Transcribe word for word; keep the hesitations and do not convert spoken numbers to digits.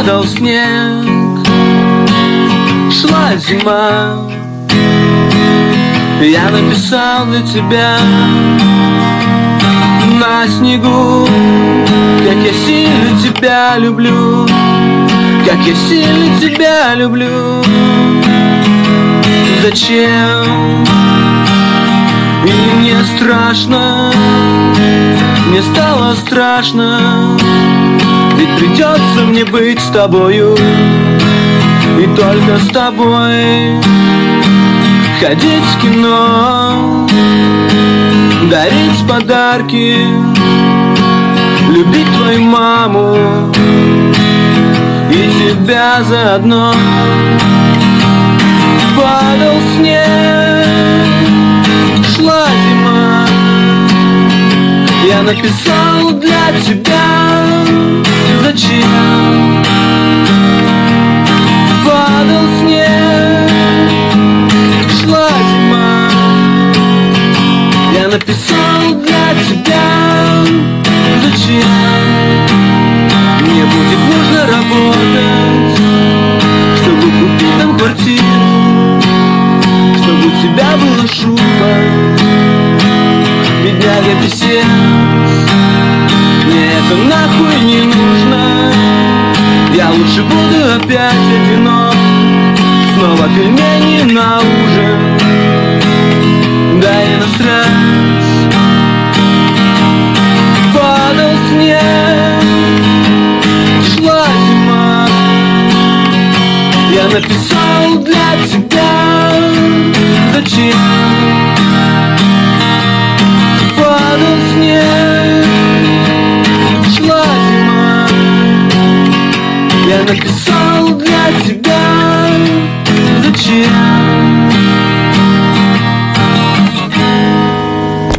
Падал снег, шла зима. Я написал для тебя на снегу, как я сильно тебя люблю, как я сильно тебя люблю. Зачем? И мне страшно, мне стало страшно, ведь придется мне быть с тобою, и только с тобой ходить в кино, дарить подарки, любить твою маму и тебя заодно. Падал снег, шла зима. Я написал для тебя, зачем? Падал снег, шла зима. Я написал для тебя, зачем? Мне будет нужно работать, чтобы купить там квартиру, чтобы у тебя было шуба, бедняга писец. Мне это нахуй не нужно, я лучше буду опять одинок. Снова пельмени на ужин, да и насрать. Падал снег, шла зима. Я написал для тебя, зачем? Падал снег, шла зима. Я написал для тебя.